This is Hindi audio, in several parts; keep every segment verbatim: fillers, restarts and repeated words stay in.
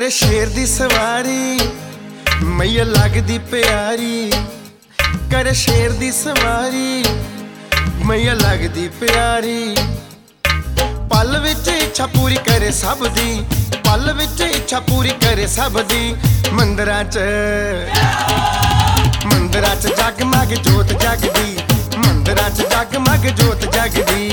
करे शेर दी सवारी मैया लगदी प्यारी, करे शेर दी सवारी मैया लगदी प्यारी। पल विच इच्छा पूरी करे सब दी, पल विच इच्छा पूरी करे सब दी। मंदिरां च मंदिरां च जगमग जोत जगदी, मंदिरां च जगमग जोत जगदी।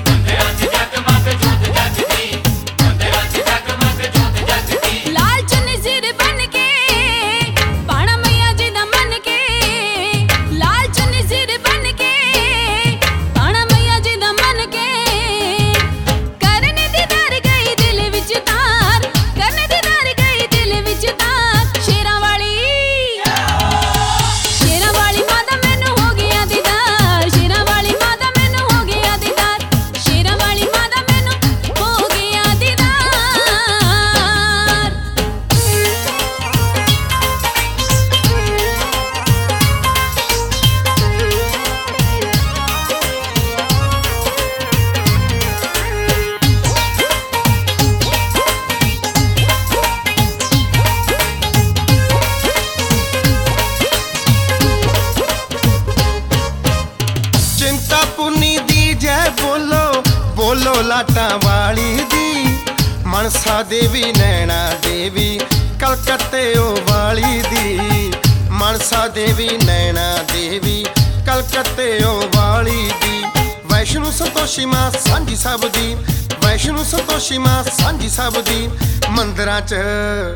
बोलो लाटा वाली दी, मनसा देवी नैना देवी कलकत्ते ओ वाली दी। मनसा देवी नैना देवी कलकत्ते ओ वाली दी। वैष्णो संतोषी मां सांझी सब दी, वैष्णो संतोषी मां सांझी सब दी। मंदिरां च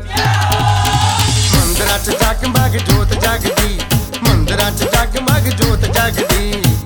मंदिरां च जगमग जोत जगदी, मंदिरां च जगमग जोत जगदी।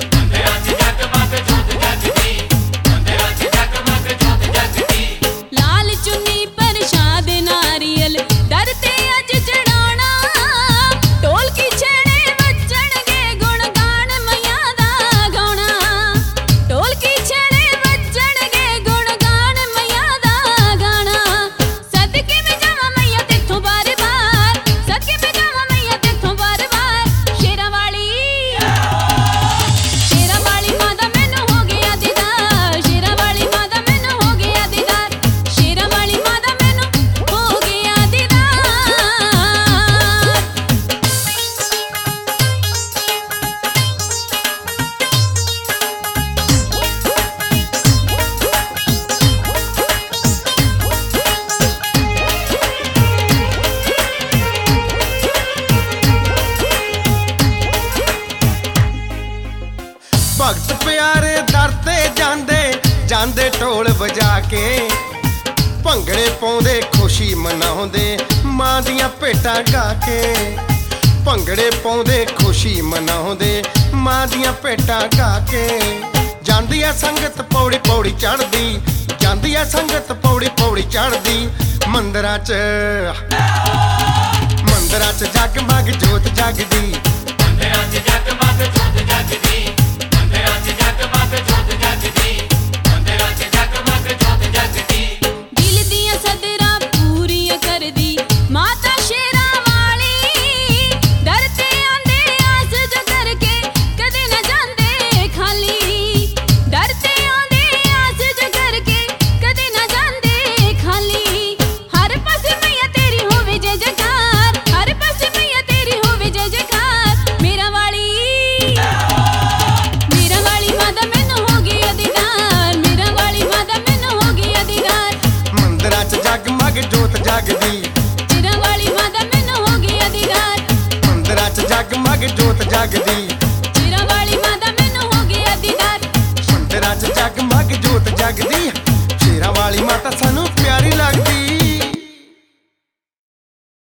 भगत प्यारे दर ते जांदे जांदे ढोल बजा के, भंगड़े पाउंदे खुशी मनाउंदे मां दियां भेटां गा के। भंगड़े पाउंदे खुशी मनाउंदे मां दियां भेटां गा के। जांदी है संगत पौड़ी पौड़ी चढ़दी, जांदी है संगत पौड़ी पौड़ी चढ़दी। मंदिरां च मंदिरां च जगमग जोत जगदी, मंदिरां च जगमग जोत जगदी। जोत जगदी चिरां वाली मां दा मैनूं हो गया दीदार, मंदिरां च जगमग जोत जगदी।